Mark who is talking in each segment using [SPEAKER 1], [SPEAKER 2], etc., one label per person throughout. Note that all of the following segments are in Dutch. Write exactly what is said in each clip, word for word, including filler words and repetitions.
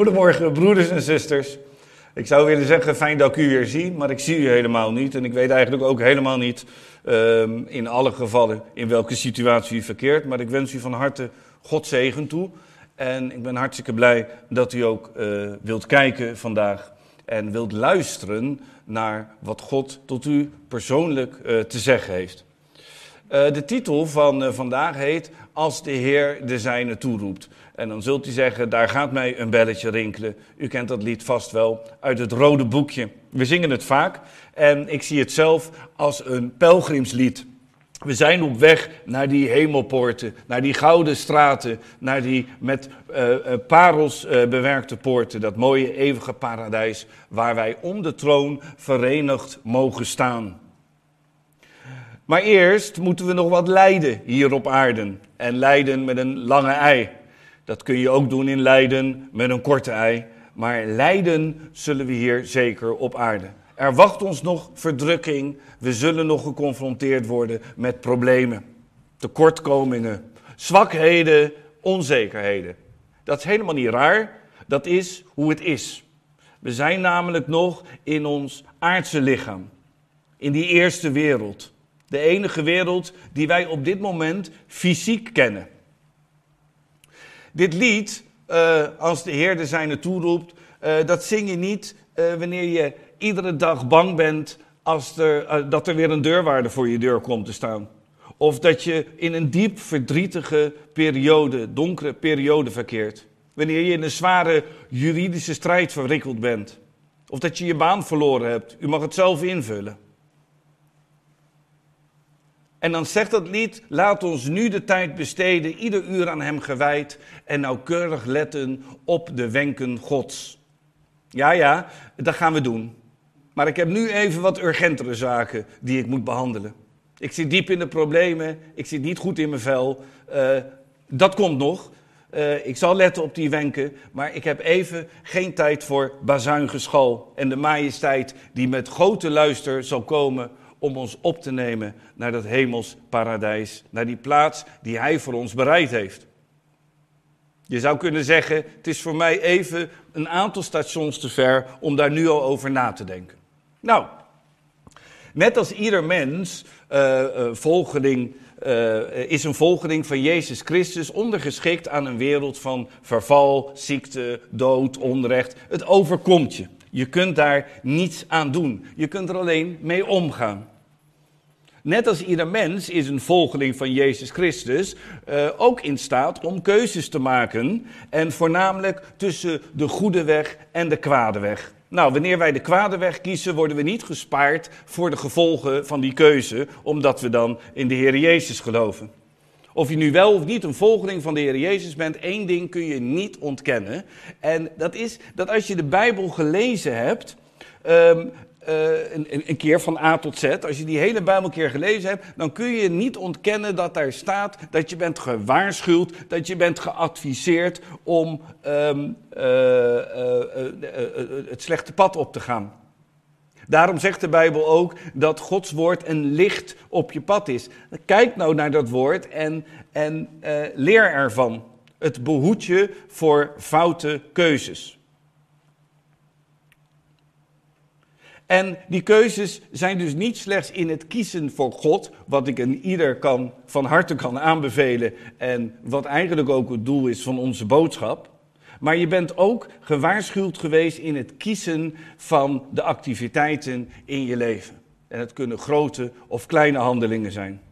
[SPEAKER 1] Goedemorgen broeders en zusters. Ik zou willen zeggen fijn dat ik u weer zie, maar ik zie u helemaal niet. En ik weet eigenlijk ook helemaal niet um, in alle gevallen in welke situatie u verkeert. Maar ik wens u van harte God zegen toe. En ik ben hartstikke blij dat u ook uh, wilt kijken vandaag en wilt luisteren naar wat God tot u persoonlijk uh, te zeggen heeft. Uh, de titel van uh, vandaag heet Als de Heer de zijne toeroept. En dan zult u zeggen, daar gaat mij een belletje rinkelen. U kent dat lied vast wel uit het Rode Boekje. We zingen het vaak en ik zie het zelf als een pelgrimslied. We zijn op weg naar die hemelpoorten, naar die gouden straten, naar die met uh, uh, parels uh, bewerkte poorten. Dat mooie eeuwige paradijs waar wij om de troon verenigd mogen staan. Maar eerst moeten we nog wat lijden hier op aarde. En lijden met een lange ei. Dat kun je ook doen in lijden met een korte ei. Maar lijden zullen we hier zeker op aarde. Er wacht ons nog verdrukking. We zullen nog geconfronteerd worden met problemen, tekortkomingen, zwakheden, onzekerheden. Dat is helemaal niet raar. Dat is hoe het is. We zijn namelijk nog in ons aardse lichaam. In die eerste wereld. De enige wereld die wij op dit moment fysiek kennen. Dit lied, uh, als de Heer de zijne toeroept, uh, dat zing je niet uh, wanneer je iedere dag bang bent als er, uh, dat er weer een deurwaarder voor je deur komt te staan. Of dat je in een diep verdrietige periode, donkere periode verkeert. Wanneer je in een zware juridische strijd verwikkeld bent. Of dat je je baan verloren hebt. U mag het zelf invullen. En dan zegt dat lied, laat ons nu de tijd besteden, ieder uur aan hem gewijd en nauwkeurig letten op de wenken Gods. Ja, ja, dat gaan we doen. Maar ik heb nu even wat urgentere zaken die ik moet behandelen. Ik zit diep in de problemen, ik zit niet goed in mijn vel. Uh, dat komt nog. Uh, ik zal letten op die wenken, maar ik heb even geen tijd voor bazuingeschal en de majesteit die met grote luister zal komen om ons op te nemen naar dat hemels paradijs, naar die plaats die hij voor ons bereid heeft. Je zou kunnen zeggen, het is voor mij even een aantal stations te ver om daar nu al over na te denken. Nou, net als ieder mens, uh, uh, volgeling, uh, is een volgeling van Jezus Christus ondergeschikt aan een wereld van verval, ziekte, dood, onrecht. Het overkomt je. Je kunt daar niets aan doen. Je kunt er alleen mee omgaan. Net als ieder mens is een volgeling van Jezus Christus uh, ook in staat om keuzes te maken. En voornamelijk tussen de goede weg en de kwade weg. Nou, wanneer wij de kwade weg kiezen, worden we niet gespaard voor de gevolgen van die keuze, omdat we dan in de Heer Jezus geloven. Of je nu wel of niet een volgeling van de Heer Jezus bent, één ding kun je niet ontkennen. En dat is dat als je de Bijbel gelezen hebt, um, uh, een, een keer van A tot Z, als je die hele Bijbel een keer gelezen hebt, dan kun je niet ontkennen dat daar staat dat je bent gewaarschuwd, dat je bent geadviseerd om um, uh, uh, uh, uh, uh, het slechte pad op te gaan. Daarom zegt de Bijbel ook dat Gods woord een licht op je pad is. Kijk nou naar dat woord en, en uh, leer ervan. Het behoedt je voor foute keuzes. En die keuzes zijn dus niet slechts in het kiezen voor God, wat ik een ieder kan, van harte kan aanbevelen en wat eigenlijk ook het doel is van onze boodschap. Maar je bent ook gewaarschuwd geweest in het kiezen van de activiteiten in je leven. En het kunnen grote of kleine handelingen zijn.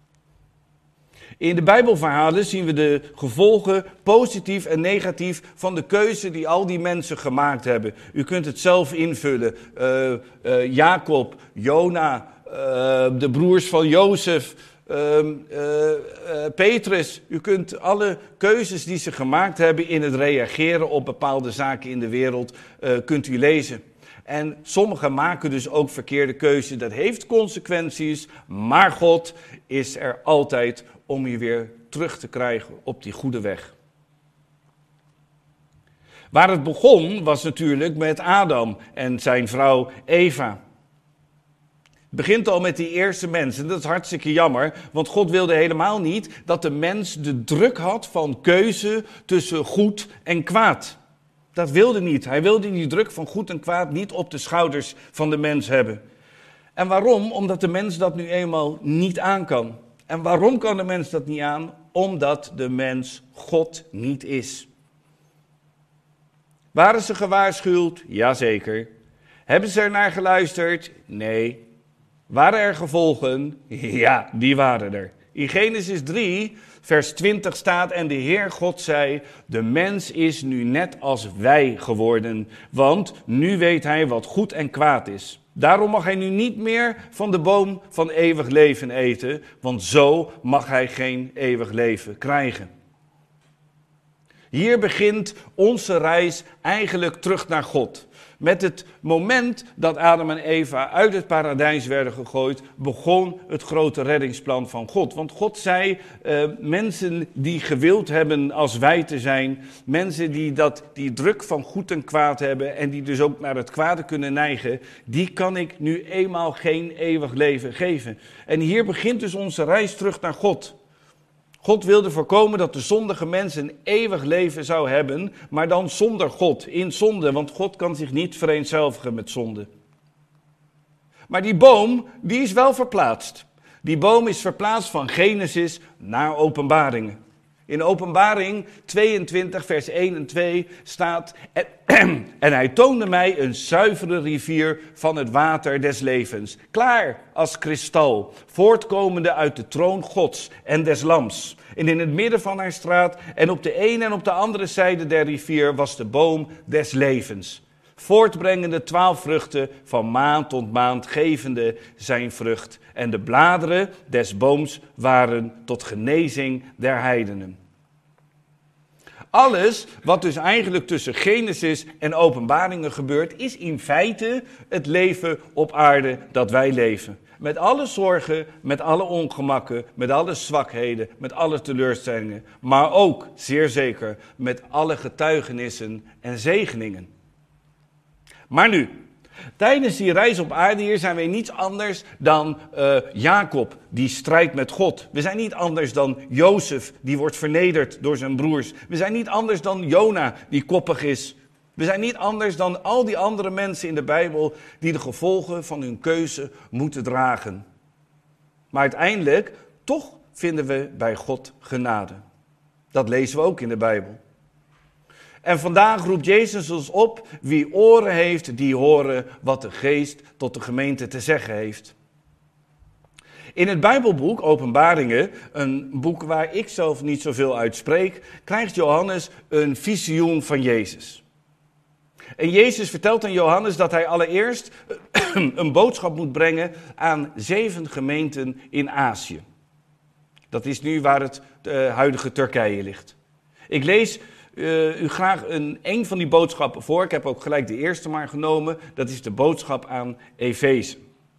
[SPEAKER 1] In de Bijbelverhalen zien we de gevolgen, positief en negatief, van de keuze die al die mensen gemaakt hebben. U kunt het zelf invullen. Uh, uh, Jacob, Jona, uh, de broers van Jozef, uh, uh, uh, Petrus. U kunt alle keuzes die ze gemaakt hebben in het reageren op bepaalde zaken in de wereld, uh, kunt u lezen. En sommigen maken dus ook verkeerde keuzes. Dat heeft consequenties, maar God is er altijd om je weer terug te krijgen op die goede weg. Waar het begon was natuurlijk met Adam en zijn vrouw Eva. Het begint al met die eerste mens en dat is hartstikke jammer, want God wilde helemaal niet dat de mens de druk had van keuze tussen goed en kwaad. Dat wilde niet. Hij wilde die druk van goed en kwaad niet op de schouders van de mens hebben. En waarom? Omdat de mens dat nu eenmaal niet aan kan. En waarom kan de mens dat niet aan? Omdat de mens God niet is. Waren ze gewaarschuwd? Jazeker. Hebben ze er naar geluisterd? Nee. Waren er gevolgen? Ja, die waren er. In Genesis drie, vers twintig staat: en de Heer God zei, de mens is nu net als wij geworden, want nu weet hij wat goed en kwaad is. Daarom mag hij nu niet meer van de boom van eeuwig leven eten, want zo mag hij geen eeuwig leven krijgen. Hier begint onze reis eigenlijk terug naar God. Met het moment dat Adam en Eva uit het paradijs werden gegooid, begon het grote reddingsplan van God. Want God zei, uh, mensen die gewild hebben als wij te zijn, mensen die dat, die druk van goed en kwaad hebben en die dus ook naar het kwade kunnen neigen, die kan ik nu eenmaal geen eeuwig leven geven. En hier begint dus onze reis terug naar God. God wilde voorkomen dat de zondige mens een eeuwig leven zou hebben, maar dan zonder God, in zonde, want God kan zich niet vereenzelvigen met zonde. Maar die boom, die is wel verplaatst. Die boom is verplaatst van Genesis naar Openbaringen. In Openbaring tweeëntwintig, vers één en twee staat: en, en hij toonde mij een zuivere rivier van het water des levens, klaar als kristal, voortkomende uit de troon Gods en des Lams. En in het midden van haar straat en op de ene en op de andere zijde der rivier was de boom des levens, voortbrengende twaalf vruchten, van maand tot maand gevende zijn vrucht. En de bladeren des booms waren tot genezing der heidenen. Alles wat dus eigenlijk tussen Genesis en Openbaringen gebeurt, is in feite het leven op aarde dat wij leven. Met alle zorgen, met alle ongemakken, met alle zwakheden, met alle teleurstellingen. Maar ook, zeer zeker, met alle getuigenissen en zegeningen. Maar nu, tijdens die reis op aarde hier zijn wij niets anders dan uh, Jacob, die strijdt met God. We zijn niet anders dan Jozef, die wordt vernederd door zijn broers. We zijn niet anders dan Jona, die koppig is. We zijn niet anders dan al die andere mensen in de Bijbel die de gevolgen van hun keuze moeten dragen. Maar uiteindelijk, toch vinden we bij God genade. Dat lezen we ook in de Bijbel. En vandaag roept Jezus ons op, wie oren heeft, die horen wat de Geest tot de gemeente te zeggen heeft. In het Bijbelboek Openbaringen, een boek waar ik zelf niet zoveel uit spreek, krijgt Johannes een visioen van Jezus. En Jezus vertelt aan Johannes dat hij allereerst een boodschap moet brengen aan zeven gemeenten in Azië. Dat is nu waar het uh, huidige Turkije ligt. Ik lees uh, u graag een, een van die boodschappen voor. Ik heb ook gelijk de eerste maar genomen. Dat is de boodschap aan Efeze.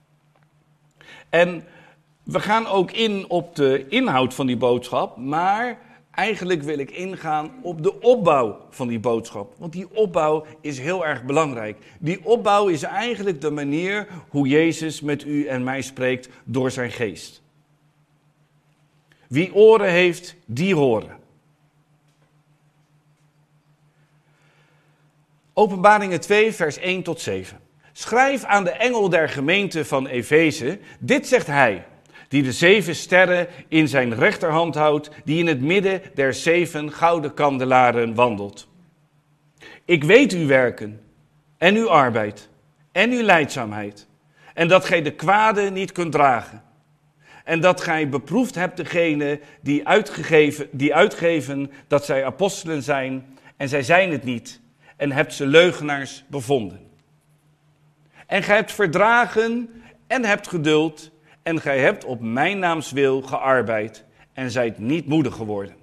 [SPEAKER 1] En we gaan ook in op de inhoud van die boodschap, maar eigenlijk wil ik ingaan op de opbouw van die boodschap. Want die opbouw is heel erg belangrijk. Die opbouw is eigenlijk de manier hoe Jezus met u en mij spreekt door zijn geest. Wie oren heeft, die horen. Openbaringen twee, vers één tot zeven. Schrijf aan de engel der gemeente van Efeze, dit zegt hij, die de zeven sterren in zijn rechterhand houdt, die in het midden der zeven gouden kandelaren wandelt. Ik weet uw werken en uw arbeid en uw lijdzaamheid, en dat gij de kwade niet kunt dragen. En dat gij beproefd hebt degene die, uitgegeven, die uitgeven dat zij apostelen zijn, en zij zijn het niet, en hebt ze leugenaars bevonden. En gij hebt verdragen en hebt geduld, en gij hebt op mijn naams wil gearbeid en zijt niet moedig geworden.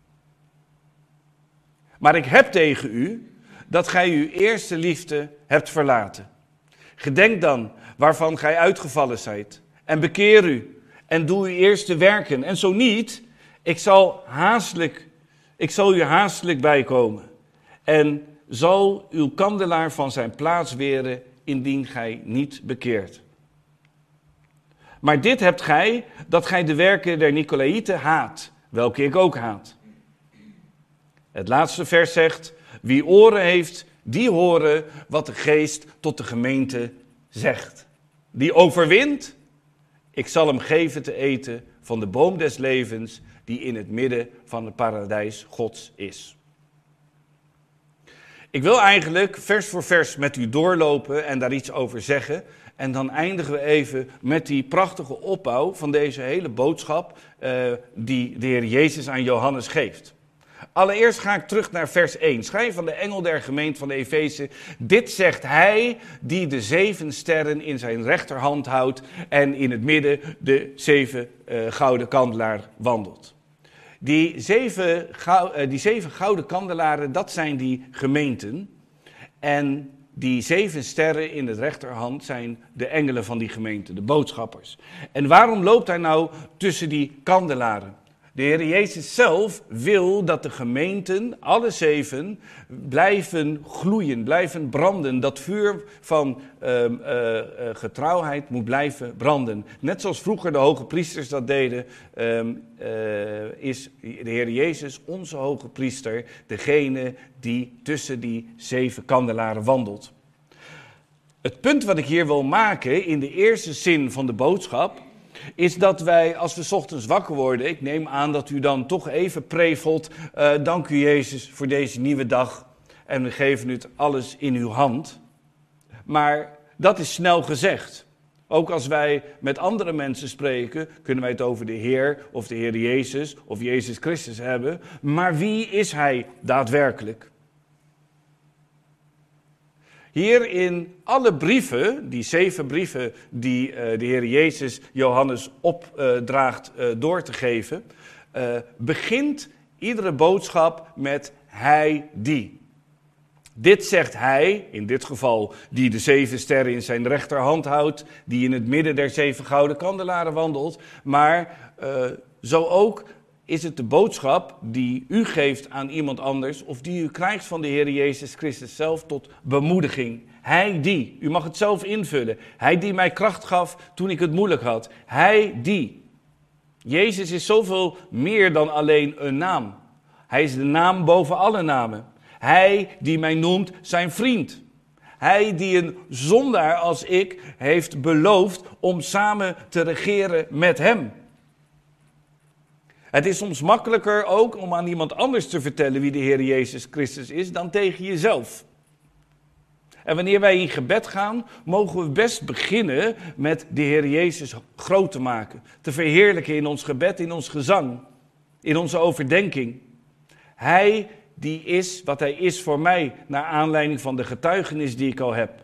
[SPEAKER 1] Maar ik heb tegen u dat gij uw eerste liefde hebt verlaten. Gedenk dan waarvan gij uitgevallen zijt en bekeer u en doe uw eerste werken. En zo niet, ik zal, haastelijk, ik zal u haastelijk bijkomen en zal uw kandelaar van zijn plaats weren indien gij niet bekeert. Maar dit hebt gij, dat gij de werken der Nicolaïten haat, welke ik ook haat. Het laatste vers zegt, Wie oren heeft, die horen wat de geest tot de gemeente zegt. Die overwint, ik zal hem geven te eten van de boom des levens die in het midden van het paradijs Gods is. Ik wil eigenlijk vers voor vers met u doorlopen en daar iets over zeggen. En dan eindigen we even met die prachtige opbouw van deze hele boodschap uh, die de Heer Jezus aan Johannes geeft. Allereerst ga ik terug naar vers één. Schrijf van de engel der gemeente van Efeze. Dit zegt hij die de zeven sterren in zijn rechterhand houdt en in het midden de zeven uh, gouden kandelaar wandelt. Die zeven, gou- uh, die zeven gouden kandelaren, dat zijn die gemeenten. En die zeven sterren in de rechterhand zijn de engelen van die gemeente, de boodschappers. En waarom loopt hij nou tussen die kandelaren? De Heer Jezus zelf wil dat de gemeenten, alle zeven, blijven gloeien, blijven branden. Dat vuur van uh, uh, uh, getrouwheid moet blijven branden. Net zoals vroeger de hoge priesters dat deden, uh, uh, is de Heer Jezus onze hoge priester, degene die tussen die zeven kandelaren wandelt. Het punt wat ik hier wil maken in de eerste zin van de boodschap is dat wij, als we 's ochtends wakker worden, ik neem aan dat u dan toch even prevelt, uh, dank u Jezus voor deze nieuwe dag en we geven u alles in uw hand. Maar dat is snel gezegd. Ook als wij met andere mensen spreken, kunnen wij het over de Heer of de Heer Jezus of Jezus Christus hebben. Maar wie is Hij daadwerkelijk? Hier in alle brieven, die zeven brieven die uh, de Heer Jezus Johannes opdraagt uh, door te geven, uh, begint iedere boodschap met hij die. Dit zegt hij, in dit geval die de zeven sterren in zijn rechterhand houdt, die in het midden der zeven gouden kandelaren wandelt, maar uh, zo ook is het de boodschap die u geeft aan iemand anders of die u krijgt van de Heer Jezus Christus zelf tot bemoediging. Hij die, u mag het zelf invullen, hij die mij kracht gaf toen ik het moeilijk had. Hij die. Jezus is zoveel meer dan alleen een naam. Hij is de naam boven alle namen. Hij die mij noemt zijn vriend. Hij die een zondaar als ik heeft beloofd om samen te regeren met hem. Het is soms makkelijker ook om aan iemand anders te vertellen wie de Heer Jezus Christus is dan tegen jezelf. En wanneer wij in gebed gaan, mogen we best beginnen met de Heer Jezus groot te maken. Te verheerlijken in ons gebed, in ons gezang, in onze overdenking. Hij die is wat hij is voor mij, naar aanleiding van de getuigenis die ik al heb.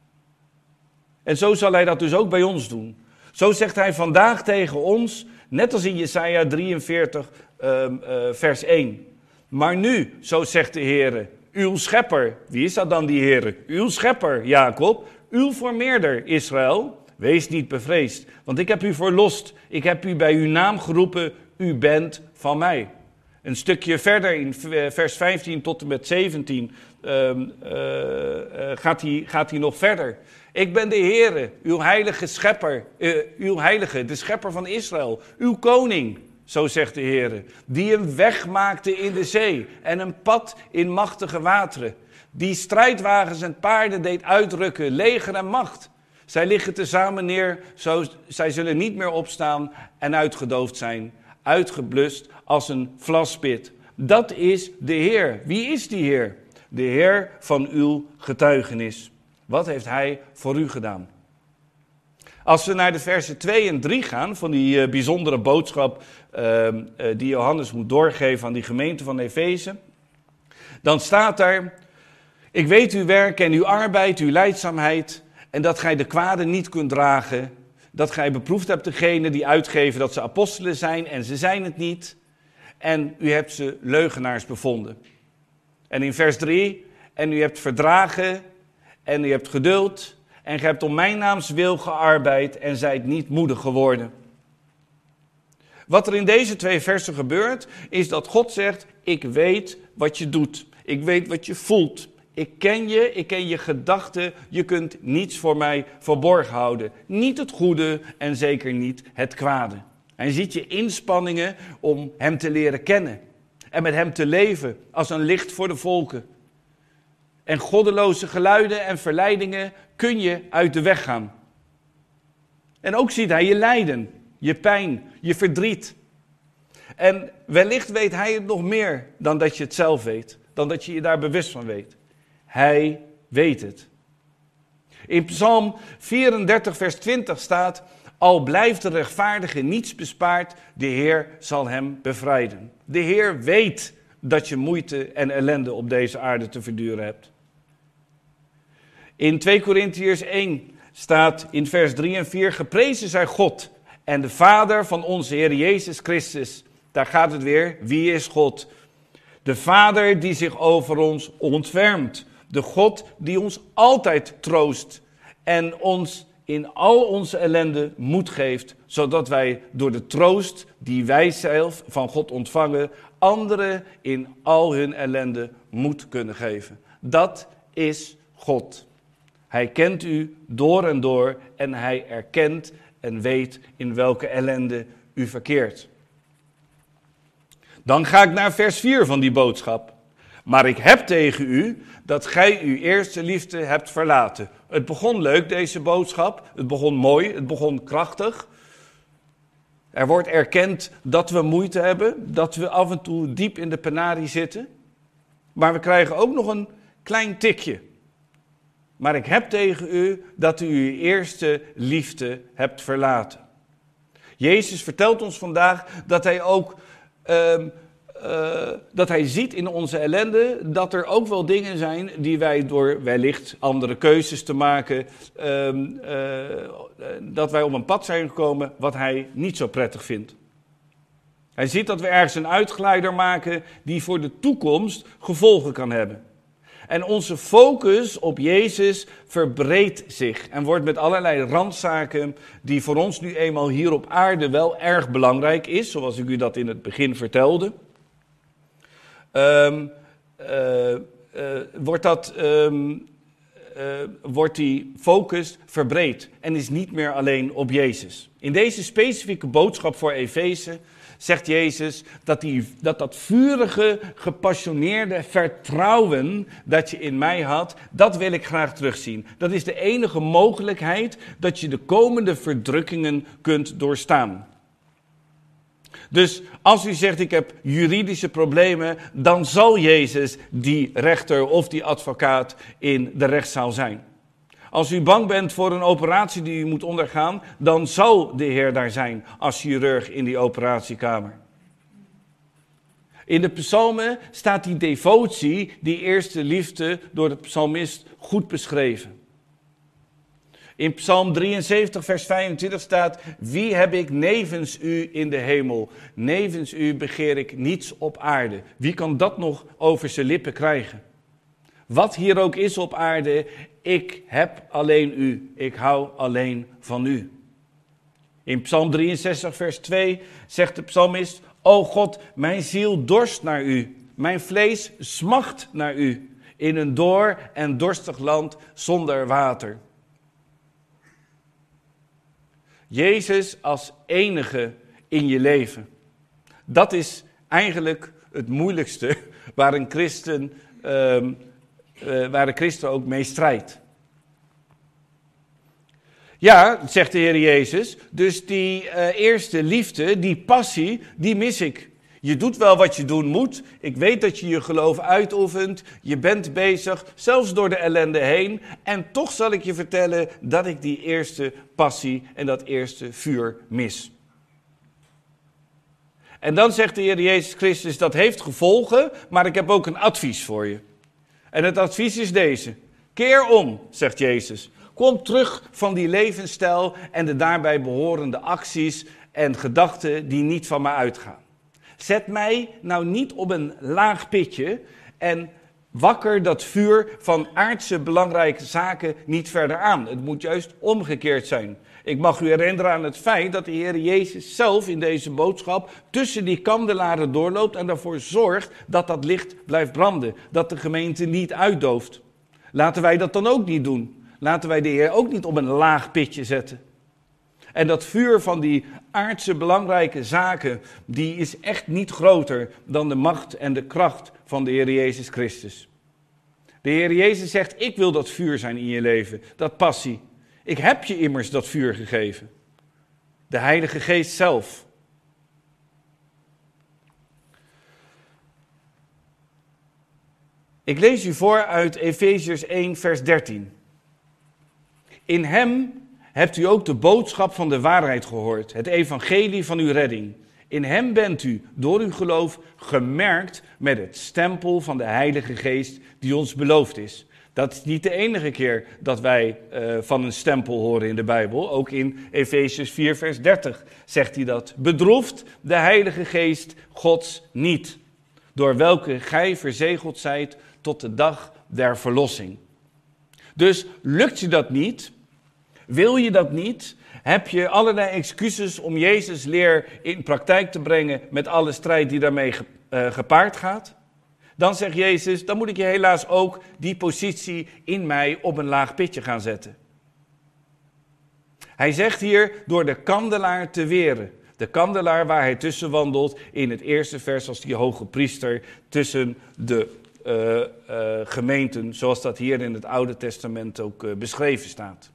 [SPEAKER 1] En zo zal hij dat dus ook bij ons doen. Zo zegt hij vandaag tegen ons, net als in Jesaja drieënveertig, uh, uh, vers één. Maar nu, zo zegt de Heere, uw schepper. Wie is dat dan, die Heere? Uw schepper, Jacob. Uw formeerder, Israël. Wees niet bevreesd, want ik heb u verlost. Ik heb u bij uw naam geroepen. U bent van mij. Een stukje verder, in vers vijftien tot en met zeventien, uh, uh, uh, gaat hij gaat hij nog verder. Ik ben de Heere, uw heilige schepper, uh, uw heilige, de schepper van Israël, uw koning, zo zegt de Heere, die een weg maakte in de zee en een pad in machtige wateren, die strijdwagens en paarden deed uitrukken, leger en macht. Zij liggen tezamen neer, zo, zij zullen niet meer opstaan en uitgedoofd zijn, uitgeblust als een vlaspit. Dat is de Heer. Wie is die Heer? De Heer van uw getuigenis. Wat heeft hij voor u gedaan? Als we naar de versen twee en drie gaan van die uh, bijzondere boodschap uh, uh, die Johannes moet doorgeven aan die gemeente van Efeze, dan staat daar, ik weet uw werk en uw arbeid, uw lijdzaamheid en dat gij de kwade niet kunt dragen, dat gij beproefd hebt degenen die uitgeven dat ze apostelen zijn en ze zijn het niet en u hebt ze leugenaars bevonden. En in vers drie, en u hebt verdragen en u hebt geduld en gij hebt om mijn naams wil gearbeid en zijt niet moedig geworden. Wat er in deze twee versen gebeurt, is dat God zegt, ik weet wat je doet. Ik weet wat je voelt. Ik ken je, ik ken je gedachten. Je kunt niets voor mij verborgen houden. Niet het goede en zeker niet het kwade. Hij ziet je inspanningen om hem te leren kennen. En met hem te leven als een licht voor de volken. En goddeloze geluiden en verleidingen kun je uit de weg gaan. En ook ziet hij je lijden, je pijn, je verdriet. En wellicht weet hij het nog meer dan dat je het zelf weet. Dan dat je je daar bewust van weet. Hij weet het. In Psalm vierendertig vers twintig staat: al blijft de rechtvaardige niets bespaard, de Heer zal hem bevrijden. De Heer weet dat je moeite en ellende op deze aarde te verduren hebt. In twee Korintiërs één staat in vers drie en vier: geprezen zij God en de Vader van onze Heer Jezus Christus. Daar gaat het weer. Wie is God? De Vader die zich over ons ontfermt. De God die ons altijd troost en ons in al onze ellende moed geeft, zodat wij door de troost die wij zelf van God ontvangen, anderen in al hun ellende moed kunnen geven. Dat is God. Hij kent u door en door en hij erkent en weet in welke ellende u verkeert. Dan ga ik naar vers vier van die boodschap. Maar ik heb tegen u dat gij uw eerste liefde hebt verlaten. Het begon leuk, deze boodschap. Het begon mooi, het begon krachtig. Er wordt erkend dat we moeite hebben, dat we af en toe diep in de penarie zitten. Maar we krijgen ook nog een klein tikje. Maar ik heb tegen u dat u uw eerste liefde hebt verlaten. Jezus vertelt ons vandaag dat hij ook... Uh, uh, dat hij ziet in onze ellende dat er ook wel dingen zijn die wij door wellicht andere keuzes te maken, uh, uh, dat wij op een pad zijn gekomen wat hij niet zo prettig vindt. Hij ziet dat we ergens een uitglijder maken die voor de toekomst gevolgen kan hebben. En onze focus op Jezus verbreedt zich en wordt met allerlei randzaken die voor ons nu eenmaal hier op aarde wel erg belangrijk is, zoals ik u dat in het begin vertelde. Um, uh, uh, wordt, dat, um, uh, wordt die focus verbreed en is niet meer alleen op Jezus. In deze specifieke boodschap voor Efeze zegt Jezus dat, die, dat dat vurige, gepassioneerde vertrouwen dat je in mij had, dat wil ik graag terugzien. Dat is de enige mogelijkheid dat je de komende verdrukkingen kunt doorstaan. Dus als u zegt ik heb juridische problemen, dan zal Jezus die rechter of die advocaat in de rechtszaal zijn. Als u bang bent voor een operatie die u moet ondergaan, dan zal de Heer daar zijn als chirurg in die operatiekamer. In de psalmen staat die devotie, die eerste liefde, door de psalmist goed beschreven. In Psalm drieënzeventig vers vijfentwintig staat: wie heb ik nevens u in de hemel? Nevens u begeer ik niets op aarde. Wie kan dat nog over zijn lippen krijgen? Wat hier ook is op aarde, ik heb alleen u. Ik hou alleen van u. In Psalm drieënzestig vers twee zegt de psalmist: o God, mijn ziel dorst naar u. Mijn vlees smacht naar u. In een dor en dorstig land zonder water. Jezus als enige in je leven. Dat is eigenlijk het moeilijkste waar een christen, uh, uh, waar een christen ook mee strijdt. Ja, zegt de Heer Jezus, dus die uh, eerste liefde, die passie, die mis ik. Je doet wel wat je doen moet. Ik weet dat je je geloof uitoefent. Je bent bezig, zelfs door de ellende heen. En toch zal ik je vertellen dat ik die eerste passie en dat eerste vuur mis. En dan zegt de Heer Jezus Christus, dat heeft gevolgen, maar ik heb ook een advies voor je. En het advies is deze. Keer om, zegt Jezus. Kom terug van die levensstijl en de daarbij behorende acties en gedachten die niet van mij uitgaan. Zet mij nou niet op een laag pitje en wakker dat vuur van aardse belangrijke zaken niet verder aan. Het moet juist omgekeerd zijn. Ik mag u herinneren aan het feit dat de Heer Jezus zelf in deze boodschap tussen die kandelaren doorloopt en ervoor zorgt dat dat licht blijft branden. Dat de gemeente niet uitdooft. Laten wij dat dan ook niet doen. Laten wij de Heer ook niet op een laag pitje zetten. En dat vuur van die aardse belangrijke zaken, die is echt niet groter dan de macht en de kracht van de Heer Jezus Christus. De De Heer Jezus zegt, ik wil dat vuur zijn in je leven, dat passie. Ik heb je immers dat vuur gegeven. De Heilige Geest zelf. Ik lees u voor uit Efeziërs één, vers dertien. In hem hebt u ook de boodschap van de waarheid gehoord, het evangelie van uw redding. In hem bent u, door uw geloof, gemerkt met het stempel van de Heilige Geest die ons beloofd is. Dat is niet de enige keer dat wij uh, van een stempel horen in de Bijbel. Ook in Efeziërs vier, vers dertig zegt hij dat. Bedroeft de Heilige Geest Gods niet, door welke gij verzegeld zijt tot de dag der verlossing. Dus lukt je dat niet? Wil je dat niet? Heb je allerlei excuses om Jezus' leer in praktijk te brengen met alle strijd die daarmee gepaard gaat? Dan zegt Jezus, dan moet ik je helaas ook die positie in mij op een laag pitje gaan zetten. Hij zegt hier door de kandelaar te weren. De kandelaar waar hij tussen wandelt in het eerste vers als die hoge priester tussen de uh, uh, gemeenten, zoals dat hier in het Oude Testament ook uh, beschreven staat.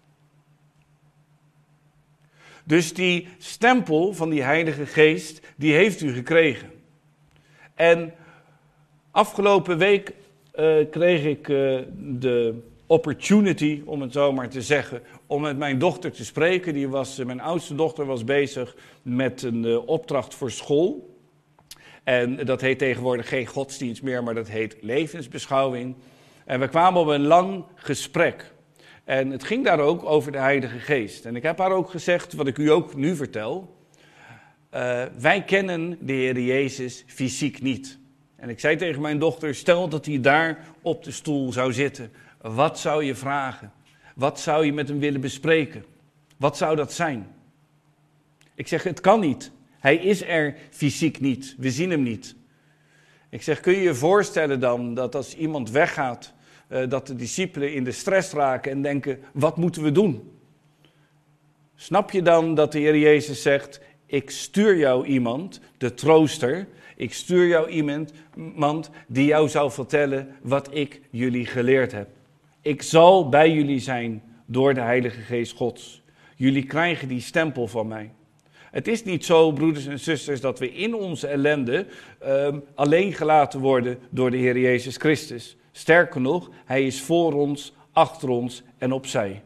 [SPEAKER 1] Dus die stempel van die Heilige Geest, die heeft u gekregen. En afgelopen week uh, kreeg ik uh, de opportunity, om het zo maar te zeggen, om met mijn dochter te spreken. Die was, uh, mijn oudste dochter was bezig met een uh, opdracht voor school. En dat heet tegenwoordig geen godsdienst meer, maar dat heet levensbeschouwing. En we kwamen op een lang gesprek. En het ging daar ook over de Heilige Geest. En ik heb haar ook gezegd, wat ik u ook nu vertel. Uh, wij kennen de Heer Jezus fysiek niet. En ik zei tegen mijn dochter, stel dat hij daar op de stoel zou zitten. Wat zou je vragen? Wat zou je met hem willen bespreken? Wat zou dat zijn? Ik zeg, het kan niet. Hij is er fysiek niet. We zien hem niet. Ik zeg, kun je je voorstellen dan dat als iemand weggaat, uh, dat de discipelen in de stress raken en denken, wat moeten we doen? Snap je dan dat de Heer Jezus zegt, ik stuur jou iemand, de trooster, ik stuur jou iemand, iemand die jou zal vertellen wat ik jullie geleerd heb. Ik zal bij jullie zijn door de Heilige Geest Gods. Jullie krijgen die stempel van mij. Het is niet zo, broeders en zusters, dat we in onze ellende um, alleen gelaten worden door de Heer Jezus Christus. Sterker nog, hij is voor ons, achter ons en opzij.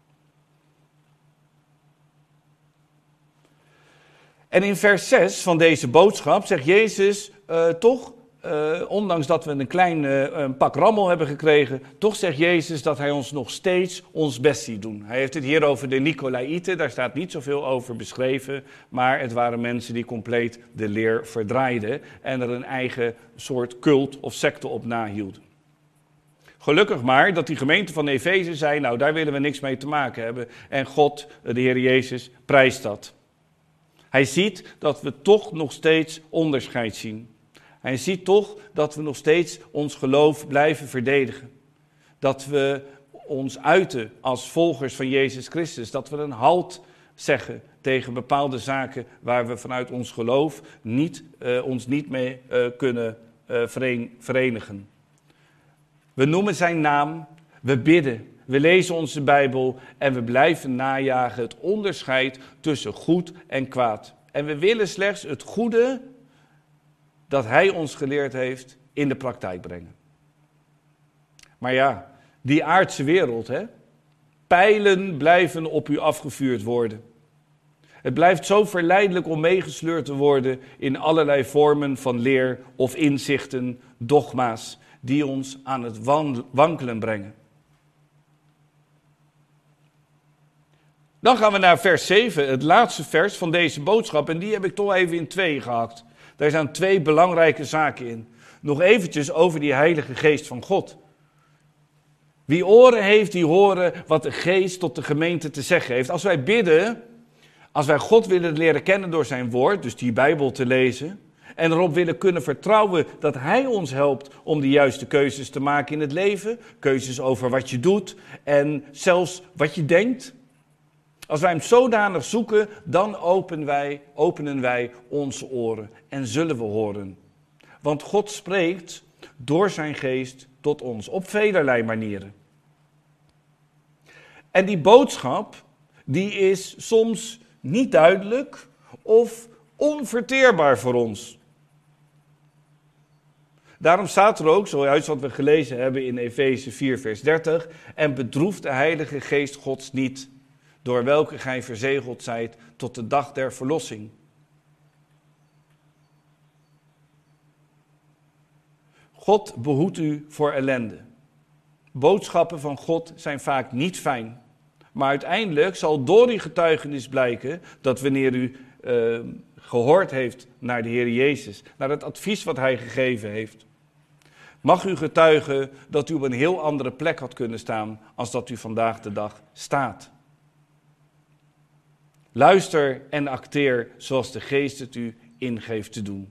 [SPEAKER 1] En in vers zes van deze boodschap zegt Jezus uh, toch, uh, ondanks dat we een klein uh, een pak rammel hebben gekregen, toch zegt Jezus dat hij ons nog steeds ons best ziet doen. Hij heeft het hier over de Nicolaïten, daar staat niet zoveel over beschreven, maar het waren mensen die compleet de leer verdraaiden en er een eigen soort cult of secte op nahielden. Gelukkig maar dat die gemeente van Efeze zei, nou daar willen we niks mee te maken hebben en God, de Heer Jezus, prijst dat. Hij ziet dat we toch nog steeds onderscheid zien. Hij ziet toch dat we nog steeds ons geloof blijven verdedigen. Dat we ons uiten als volgers van Jezus Christus. Dat we een halt zeggen tegen bepaalde zaken waar we vanuit ons geloof niet, uh, ons niet mee uh, kunnen uh, verenigen. We noemen zijn naam, we bidden. We lezen onze Bijbel en we blijven najagen het onderscheid tussen goed en kwaad. En we willen slechts het goede dat hij ons geleerd heeft in de praktijk brengen. Maar ja, die aardse wereld, hè? Pijlen blijven op u afgevuurd worden. Het blijft zo verleidelijk om meegesleurd te worden in allerlei vormen van leer of inzichten, dogma's, die ons aan het wankelen brengen. Dan gaan we naar vers zeven, het laatste vers van deze boodschap. En die heb ik toch even in twee gehakt. Daar zijn twee belangrijke zaken in. Nog eventjes over die Heilige Geest van God. Wie oren heeft, die horen wat de Geest tot de gemeente te zeggen heeft. Als wij bidden, als wij God willen leren kennen door zijn woord, dus die Bijbel te lezen, en erop willen kunnen vertrouwen dat hij ons helpt om de juiste keuzes te maken in het leven, keuzes over wat je doet en zelfs wat je denkt. Als wij hem zodanig zoeken, dan openen wij, openen wij onze oren en zullen we horen. Want God spreekt door zijn geest tot ons op velerlei manieren. En die boodschap, die is soms niet duidelijk of onverteerbaar voor ons. Daarom staat er ook, zoals wat we gelezen hebben in Efeze vier vers dertig, en bedroeft de Heilige Geest Gods niet, door welke gij verzegeld zijt tot de dag der verlossing. God behoedt u voor ellende. Boodschappen van God zijn vaak niet fijn. Maar uiteindelijk zal door die getuigenis blijken dat wanneer u uh, gehoord heeft naar de Heer Jezus, naar het advies wat Hij gegeven heeft, mag u getuigen dat u op een heel andere plek had kunnen staan als dat u vandaag de dag staat. Luister en acteer zoals de Geest het u ingeeft te doen.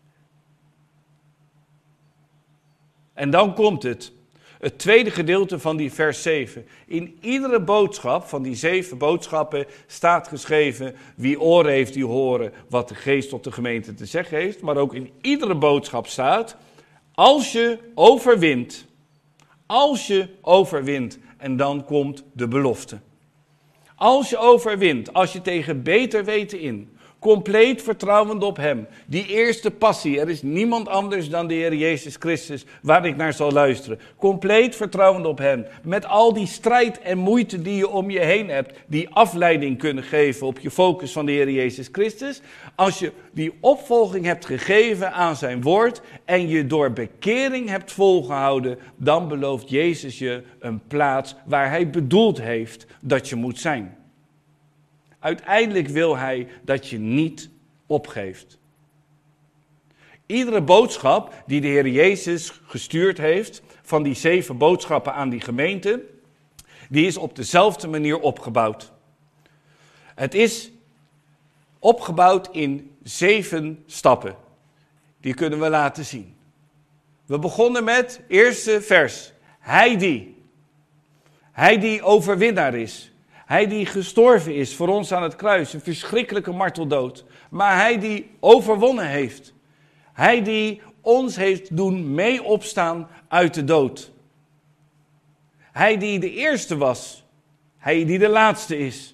[SPEAKER 1] En dan komt het. Het tweede gedeelte van die vers zeven. In iedere boodschap van die zeven boodschappen staat geschreven: wie oren heeft die horen wat de Geest tot de gemeente te zeggen heeft. Maar ook in iedere boodschap staat: als je overwint, als je overwint, en dan komt de belofte. Als je overwint, als je tegen beter weten in, compleet vertrouwend op Hem, die eerste passie, er is niemand anders dan de Heer Jezus Christus waar ik naar zal luisteren. Compleet vertrouwend op Hem, met al die strijd en moeite die je om je heen hebt, die afleiding kunnen geven op je focus van de Heer Jezus Christus. Als je die opvolging hebt gegeven aan zijn woord en je door bekering hebt volgehouden, dan belooft Jezus je een plaats waar Hij bedoeld heeft dat je moet zijn. Uiteindelijk wil Hij dat je niet opgeeft. Iedere boodschap die de Heer Jezus gestuurd heeft, van die zeven boodschappen aan die gemeente, die is op dezelfde manier opgebouwd. Het is opgebouwd in zeven stappen. Die kunnen we laten zien. We begonnen met, eerste vers. Hij die. Hij die overwinnaar is. Hij die gestorven is voor ons aan het kruis, een verschrikkelijke marteldood. Maar hij die overwonnen heeft. Hij die ons heeft doen mee opstaan uit de dood. Hij die de eerste was. Hij die de laatste is.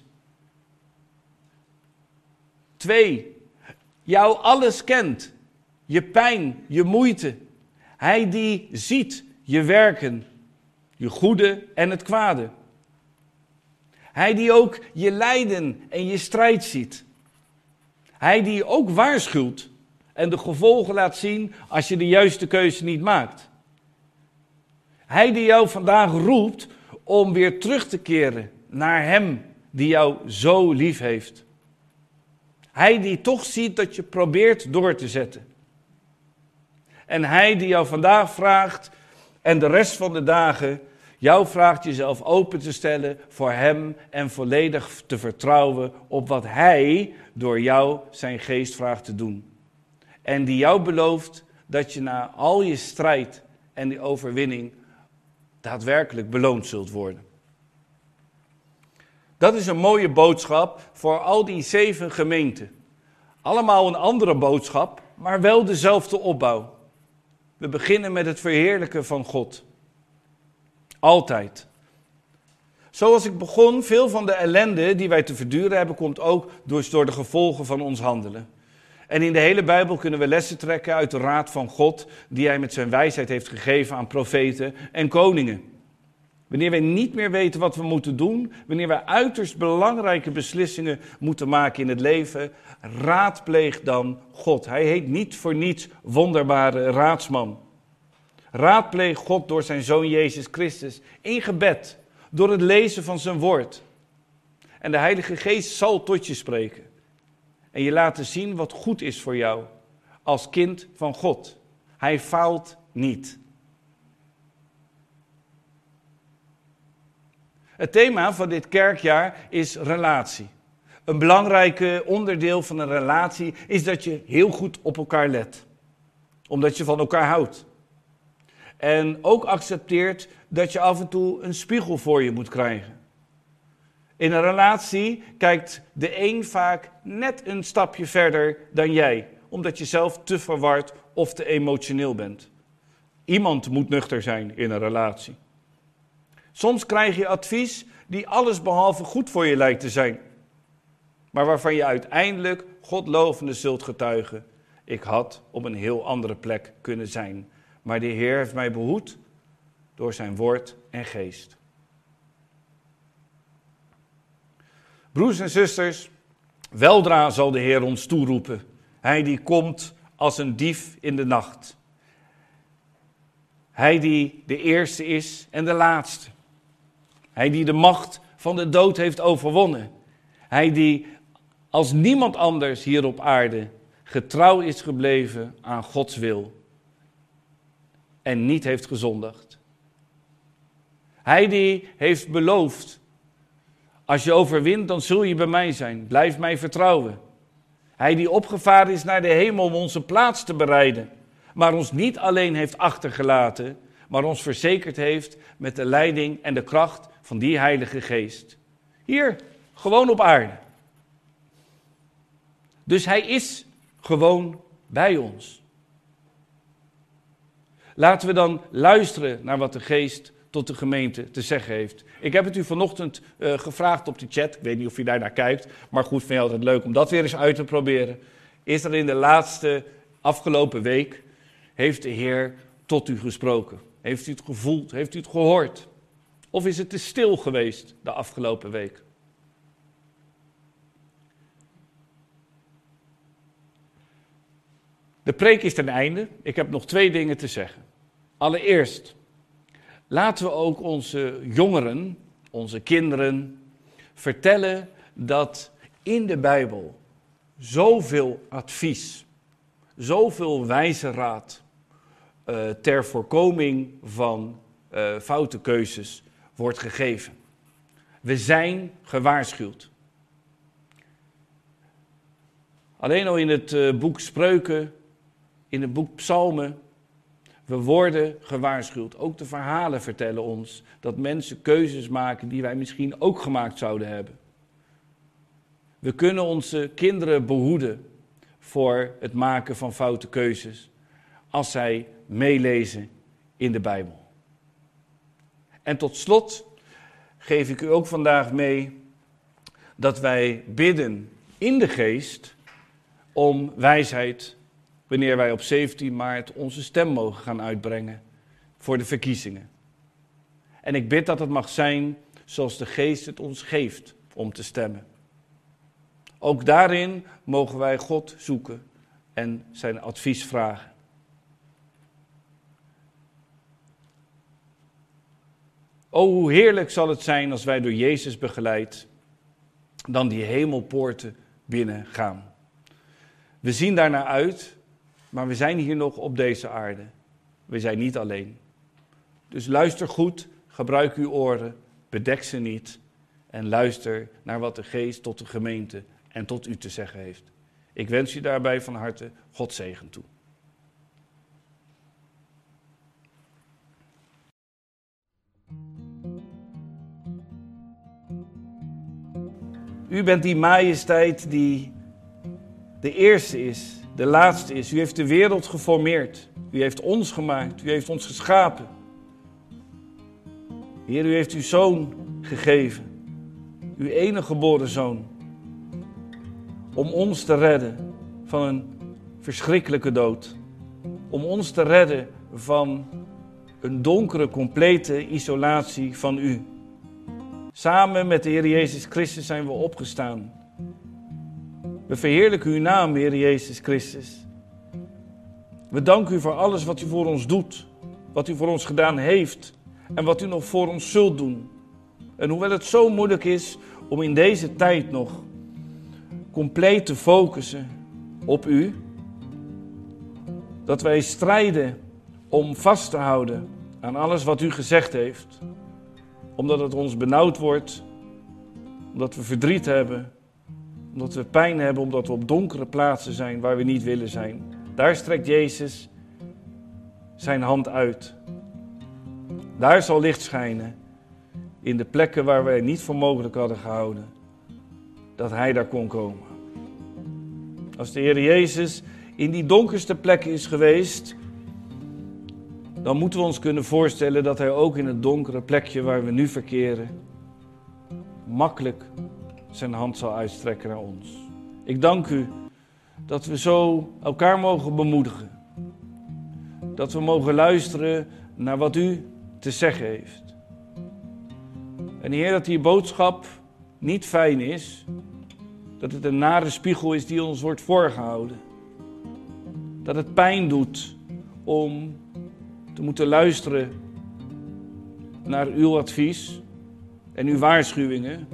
[SPEAKER 1] Twee, jou alles kent. Je pijn, je moeite. Hij die ziet je werken, je goede en het kwade. Hij die ook je lijden en je strijd ziet. Hij die ook waarschuwt en de gevolgen laat zien als je de juiste keuze niet maakt. Hij die jou vandaag roept om weer terug te keren naar Hem die jou zo lief heeft. Hij die toch ziet dat je probeert door te zetten. En Hij die jou vandaag vraagt en de rest van de dagen jou vraagt jezelf open te stellen voor Hem en volledig te vertrouwen op wat Hij door jou zijn geest vraagt te doen. En die jou belooft dat je na al je strijd en die overwinning daadwerkelijk beloond zult worden. Dat is een mooie boodschap voor al die zeven gemeenten. Allemaal een andere boodschap, maar wel dezelfde opbouw. We beginnen met het verheerlijken van God. Altijd. Zoals ik begon, veel van de ellende die wij te verduren hebben, komt ook door de gevolgen van ons handelen. En in de hele Bijbel kunnen we lessen trekken uit de raad van God, die Hij met zijn wijsheid heeft gegeven aan profeten en koningen. Wanneer wij niet meer weten wat we moeten doen, wanneer wij uiterst belangrijke beslissingen moeten maken in het leven, raadpleeg dan God. Hij heet niet voor niets wonderbare raadsman. Raadpleeg God door zijn Zoon Jezus Christus in gebed, door het lezen van zijn woord. En de Heilige Geest zal tot je spreken en je laten zien wat goed is voor jou als kind van God. Hij faalt niet. Het thema van dit kerkjaar is relatie. Een belangrijk onderdeel van een relatie is dat je heel goed op elkaar let. Omdat je van elkaar houdt. En ook accepteert dat je af en toe een spiegel voor je moet krijgen. In een relatie kijkt de een vaak net een stapje verder dan jij. Omdat je zelf te verward of te emotioneel bent. Iemand moet nuchter zijn in een relatie. Soms krijg je advies die allesbehalve goed voor je lijkt te zijn. Maar waarvan je uiteindelijk godlovende zult getuigen. Ik had op een heel andere plek kunnen zijn. Maar de Heer heeft mij behoed door zijn woord en geest. Broers en zusters, weldra zal de Heer ons toeroepen. Hij die komt als een dief in de nacht. Hij die de eerste is en de laatste. Hij die de macht van de dood heeft overwonnen. Hij die als niemand anders hier op aarde getrouw is gebleven aan Gods wil. En niet heeft gezondigd. Hij die heeft beloofd. Als je overwint, dan zul je bij mij zijn. Blijf mij vertrouwen. Hij die opgevaren is naar de hemel om onze plaats te bereiden. Maar ons niet alleen heeft achtergelaten, maar ons verzekerd heeft met de leiding en de kracht van die Heilige Geest. Hier, gewoon op aarde. Dus hij is gewoon bij ons. Laten we dan luisteren naar wat de Geest tot de gemeente te zeggen heeft. Ik heb het u vanochtend uh, gevraagd op de chat. Ik weet niet of u daar naar kijkt. Maar goed, vind je altijd leuk om dat weer eens uit te proberen. Is er in de laatste afgelopen week, heeft de Heer tot u gesproken? Heeft u het gevoeld? Heeft u het gehoord? Of is het te stil geweest de afgelopen week? De preek is ten einde. Ik heb nog twee dingen te zeggen. Allereerst, laten we ook onze jongeren, onze kinderen, vertellen dat in de Bijbel zoveel advies, zoveel wijze raad uh, ter voorkoming van uh, foute keuzes wordt gegeven. We zijn gewaarschuwd. Alleen al in het uh, boek Spreuken, in het boek Psalmen, we worden gewaarschuwd. Ook de verhalen vertellen ons dat mensen keuzes maken die wij misschien ook gemaakt zouden hebben. We kunnen onze kinderen behoeden voor het maken van foute keuzes als zij meelezen in de Bijbel. En tot slot geef ik u ook vandaag mee dat wij bidden in de geest om wijsheid wanneer wij op zeventien maart onze stem mogen gaan uitbrengen voor de verkiezingen. En ik bid dat het mag zijn zoals de Geest het ons geeft om te stemmen. Ook daarin mogen wij God zoeken en zijn advies vragen. O, hoe heerlijk zal het zijn als wij door Jezus begeleid dan die hemelpoorten binnen gaan. We zien daarnaar uit, maar we zijn hier nog op deze aarde. We zijn niet alleen. Dus luister goed, gebruik uw oren, bedek ze niet en luister naar wat de Geest tot de gemeente en tot u te zeggen heeft. Ik wens u daarbij van harte God zegen toe. U bent die majesteit die de eerste is, de laatste is. U heeft de wereld geformeerd. U heeft ons gemaakt. U heeft ons geschapen. Heer, u heeft uw zoon gegeven. Uw enige geboren zoon. Om ons te redden van een verschrikkelijke dood. Om ons te redden van een donkere, complete isolatie van u. Samen met de Heer Jezus Christus zijn we opgestaan. We verheerlijken uw naam, Heer Jezus Christus. We danken u voor alles wat u voor ons doet. Wat u voor ons gedaan heeft. En wat u nog voor ons zult doen. En hoewel het zo moeilijk is om in deze tijd nog compleet te focussen op u. Dat wij strijden om vast te houden aan alles wat u gezegd heeft. Omdat het ons benauwd wordt. Omdat we verdriet hebben. Omdat we pijn hebben. Omdat we op donkere plaatsen zijn waar we niet willen zijn. Daar strekt Jezus zijn hand uit. Daar zal licht schijnen. In de plekken waar wij niet voor mogelijk hadden gehouden. Dat hij daar kon komen. Als de Heer Jezus in die donkerste plekken is geweest. dan moeten we ons kunnen voorstellen dat hij ook in het donkere plekje waar we nu verkeren, makkelijk zijn hand zal uitstrekken naar ons. Ik dank u dat we zo elkaar mogen bemoedigen. Dat we mogen luisteren naar wat u te zeggen heeft. En Heer, dat die boodschap niet fijn is, dat het een nare spiegel is die ons wordt voorgehouden. Dat het pijn doet om te moeten luisteren naar uw advies en uw waarschuwingen.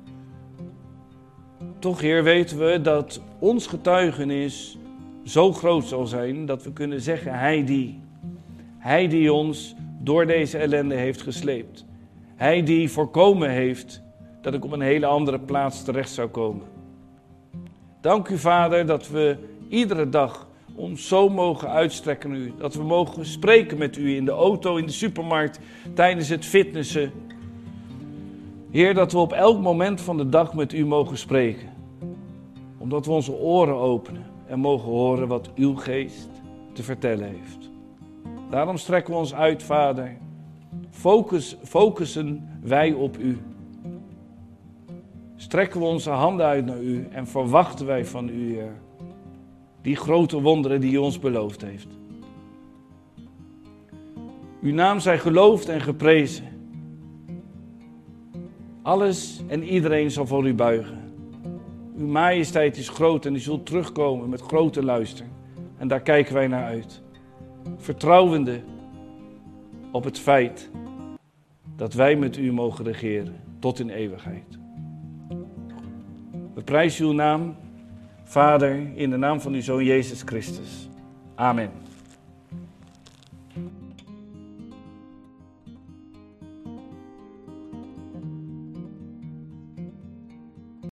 [SPEAKER 1] Toch, Heer, weten we dat ons getuigenis zo groot zal zijn dat we kunnen zeggen, Hij die. Hij die ons door deze ellende heeft gesleept. Hij die voorkomen heeft dat ik op een hele andere plaats terecht zou komen. Dank u, Vader, dat we iedere dag ons zo mogen uitstrekken naar u. Dat we mogen spreken met u in de auto, in de supermarkt, tijdens het fitnessen. Heer, dat we op elk moment van de dag met u mogen spreken. Omdat we onze oren openen en mogen horen wat uw geest te vertellen heeft. Daarom strekken we ons uit, Vader. Focus, focussen wij op u. Strekken we onze handen uit naar u en verwachten wij van u, Heer, die grote wonderen die u ons beloofd heeft. Uw naam zij geloofd en geprezen. Alles en iedereen zal voor u buigen. Uw majesteit is groot en u zult terugkomen met grote luister. En daar kijken wij naar uit. Vertrouwende op het feit dat wij met u mogen regeren tot in eeuwigheid. We prijzen uw naam, Vader, in de naam van uw Zoon Jezus Christus. Amen.